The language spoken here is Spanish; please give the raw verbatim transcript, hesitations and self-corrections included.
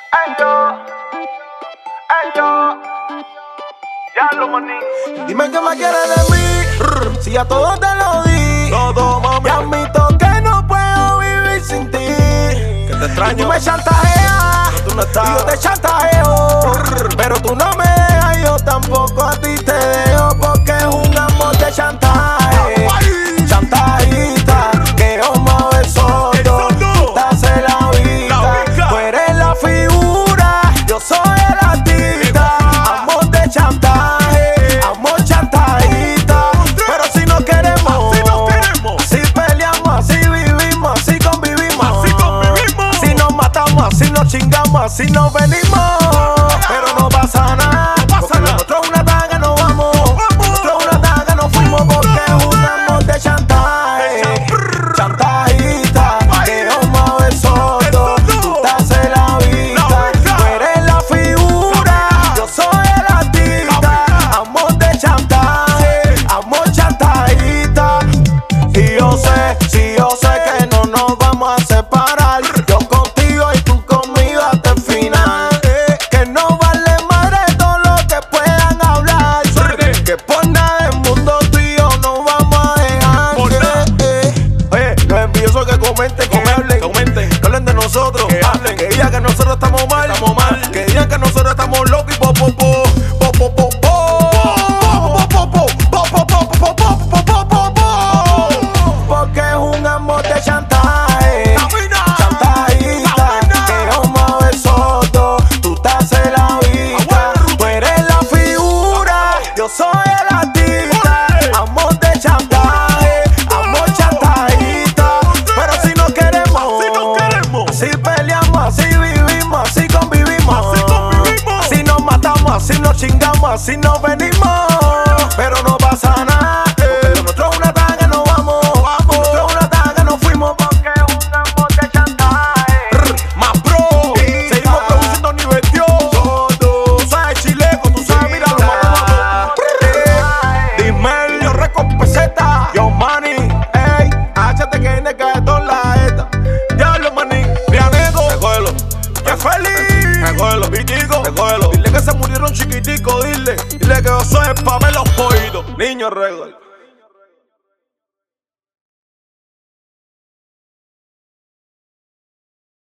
Ay yo, ay yo, ya lo maní. Dime qué más quieres de mí, si ya todo te lo di. Todo, mami. Ya admito que no puedo vivir sin ti. Que te extraño. Tú me chantajeas, pero tú no estás. y yo te chantajeo, pero tú no me dejas, yo tampoco a ti te dejo, porque es un amor de chantaje. Chantajista, que yo mueve solo, tú te haces la vida. Tú eres la figura, yo soy el artista. Amor de chantaje, amor chantajista. Pero si no queremos, si no queremos, si peleamos, así vivimos, así convivimos, así convivimos. Si nos matamos, así nos chingamos, así nos venimos. Pero no pasa nada, no pasa porque nada. nosotros una daga nos vamos, nosotros una daga nos fuimos, porque es un amor de chantaje. Chantajista, que yo mueve sordo, tú te haces la vida. Tú eres la figura, yo soy el artista. Amor de chantaje, amor chantajista. Y yo sé, si yo sé que no nos vamos a separar, yo contigo y tú conmigo hasta el final. Que no vale madre todo lo que puedan hablar, que por nada del mundo tú y yo no vamos a dejar. Por nada. Eh, eh. Oye, los envidiosos que comenten, que Comenten, hablen, comenten. que hablen de nosotros, Que hablen. que digan que nosotros estamos mal, Estamos mal. que digan que nosotros estamos locos y po po po po po po po po po po po po po po po. Porque es un amor de chantaje, chantajista, que yo mueve sordo, tú te haces la vida. Tú eres la figura, yo soy el artista. Amor de chantaje, amor chantajista. Pero si no queremos, Si no queremos, así peleamos, así vivimos, así convivimos, así convivimos. así nos matamos, así nos chingamos, así nos venimos. Pero no pasa nada, porque nosotros una daga nos vamos, nosotros una daga nos fuimos, porque es un amor de chantaje. más pro. Seguimos produciendo nivel Dios. Tú sabes chileco, tú sabes, mira los matamos. Dime, yo recompensa, yo money, ey, háchate que viene que esto la esta. Diablo maní, Rianego, Recógelo, que feliz. recógelo, Vitico, recógelo. dile que se murieron chiquitico, dile, dile que yo soy el Pamela Pollitos, niño regalo.